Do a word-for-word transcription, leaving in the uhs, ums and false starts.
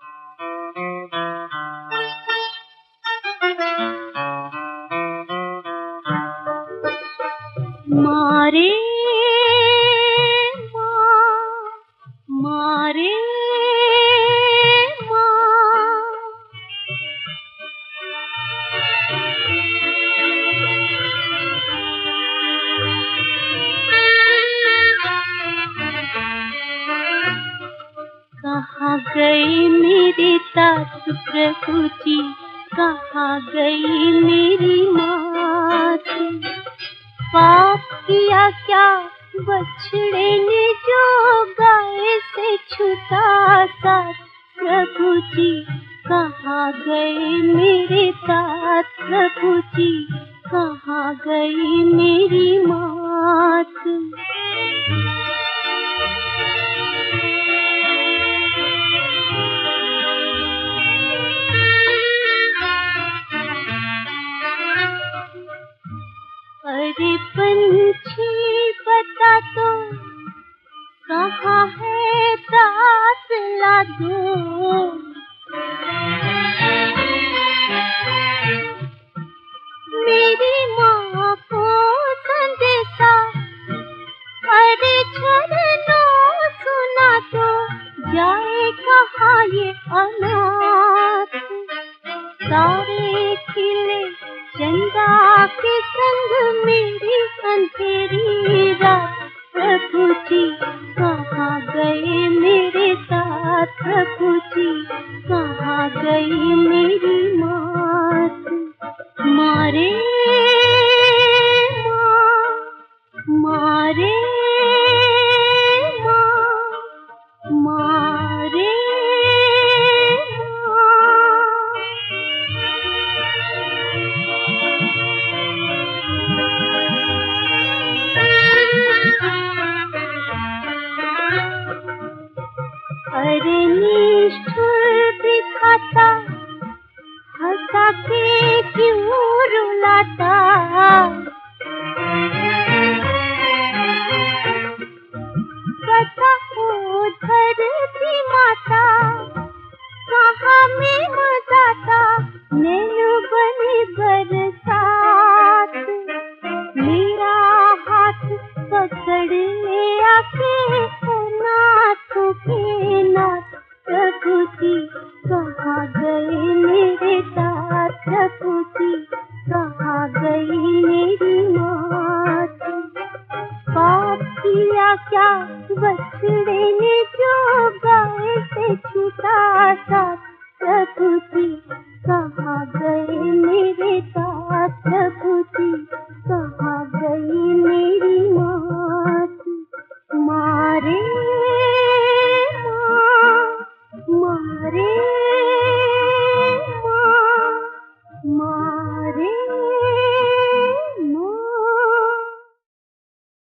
मारे माँ, मारे माँ, कहाँ गई मेरी तात प्रभु जी, कहाँ गई मेरी माँ। पाप किया क्या बछड़े ने जो गाय से छूटा साथ, प्रभु जी कहाँ गए मेरे तात, प्रभु जी कहाँ गई मेरी मात। अरे पंछी बता तो कहाँ है दात ला दो, मेरी माँ को संदेशा अरे झरनों सुना तो, जाए कहाँ ये अनाथ। सारे खिले चंदा के संग मेरी अंधेरी रात, प्रभु जी कहाँ गए मेरे तात, प्रभु जी कहाँ गई मेरी मात। मारे माँ, मारे माँ, मारे अरे निष्ठुर दिखाता, हंसा के क्यों रुलाता। बता ओ धरती माता, कहाँ में मदाता, नैनो बनी बरसात। मेरा हाथ पकड़ ले आके नाथों के नाथ, प्रभु जी कहाँ गए मेरे तात, प्रभु जी कहाँ गई मेरी मात। पाप किया क्या बछड़े ने जो गाय से छूटा साथ, प्रभु जी कहाँ गए मेरे तात, प्रभु जी कहाँ गई मेरी मात। मारे